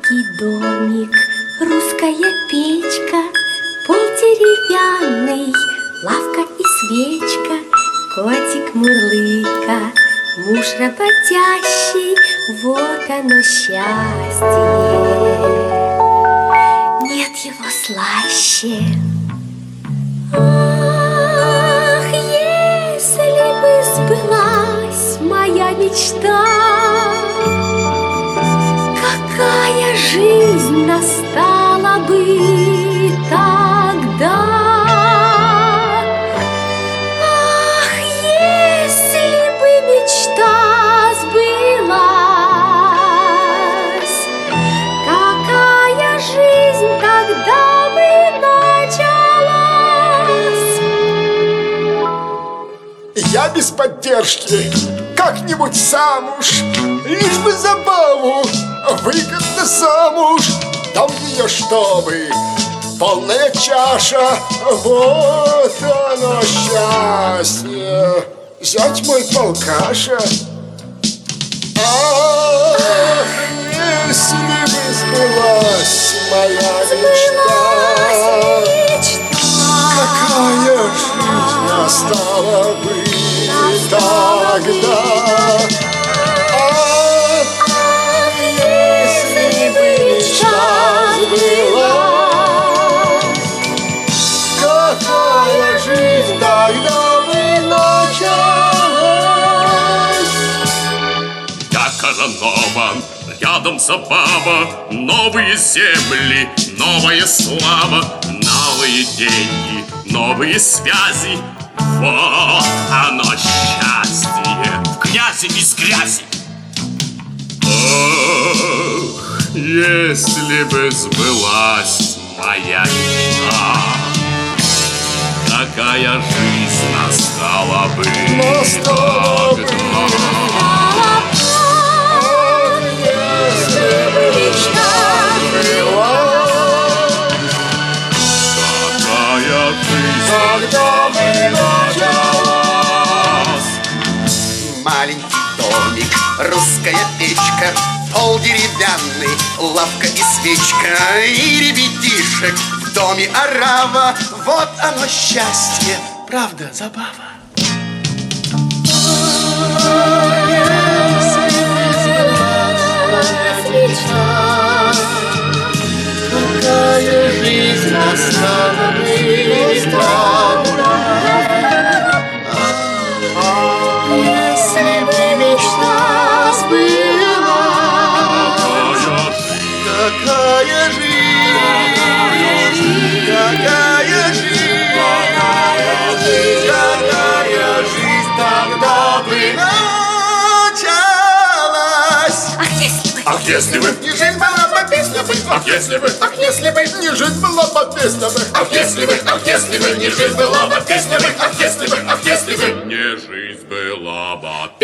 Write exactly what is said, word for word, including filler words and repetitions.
Маленький домик, русская печка, пол деревянный, лавка и свечка, котик мурлыка, муж работящий, вот оно счастье. Нет его слаще. Ах, если бы сбылась моя мечта, какая жизнь настала бы тогда! Ах, если бы мечта сбылась, какая жизнь тогда бы началась! Я без поддержки как-нибудь замуж, лишь бы забаву, выгодно замуж. Дам ее, чтобы полная чаша, вот оно счастье. Зять мой полкаша. Ах, если бы сбылась моя мечта, какая жизнь настала бы тогда! Ах, если бы мечта сбылась, какая жизнь тогда бы началась! Я Казанова, рядом забава, новые земли, новая слава, новые деньги, новые связи. Вот оно счастье, в князи из грязи. Ах, если бы сбылась моя мечта, какая жизнь настала бы Настала бы. тогда. Если бы мечта сбылась, Какая жизнь тогда бы началась! Маленький домик, русская печка, пол деревянный, лавка и свечка, и ребятишек в доме орава. Вот оно счастье, правда, забава. Какая жизнь настала бы тогда! Если бы мечта сбылась, какая жизнь, какая жизнь, какая жизнь тогда бы началась! Ах, если бы! Ах, если бы, Не жизнь была бы песня бы! ах, если бы, Ах, если бы не жизнь была бы песня бы! ах, если бы, ах, если бы, не жизнь была бы песня бы, ах, если бы, ах, если бы, не жизнь была бы